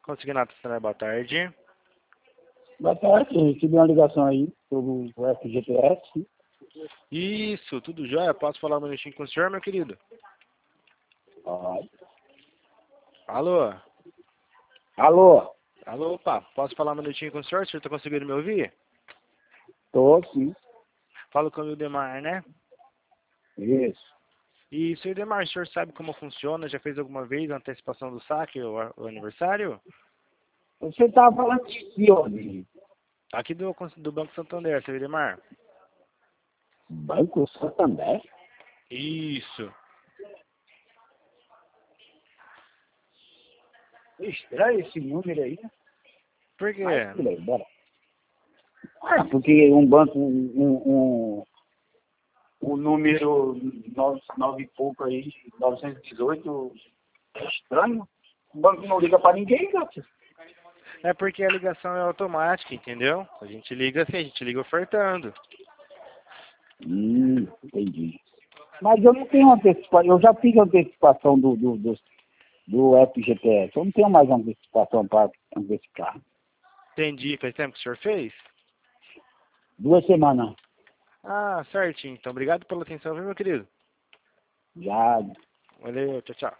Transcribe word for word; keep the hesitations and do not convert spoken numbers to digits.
Consignato, boa tarde. Boa tarde, eu recebi uma ligação aí sobre o F G T S. Isso, tudo jóia? Posso falar um minutinho com o senhor, meu querido? Pode. Alô? Alô? Alô, opa, posso falar um minutinho com o senhor? O senhor tá conseguindo me ouvir? Tô, sim. Falo com o Ildemar, né? Isso. E, senhor Ildemar, o senhor sabe como funciona? Já fez alguma vez a antecipação do saque, o, o aniversário? Você estava falando de onde? Aqui do, do Banco Santander, senhor Ildemar. Banco Santander? Isso. Estranho esse número aí, né? Por quê? Mas tudo bem, bora. Ah, porque um banco, um, um, um número nove, nove e pouco aí, novecentos e dezoito, é estranho. O banco não liga pra ninguém, gato. É porque a ligação é automática, entendeu? A gente liga assim, a gente liga ofertando. Hum, entendi. Mas eu não tenho antecipação, eu já fiz antecipação do, do, do, do F G T S, eu não tenho mais antecipação para antecipar. Entendi. Faz tempo que o senhor fez? Duas semanas Ah, certinho. Então, obrigado pela atenção, viu, meu querido? já. Valeu, tchau, tchau.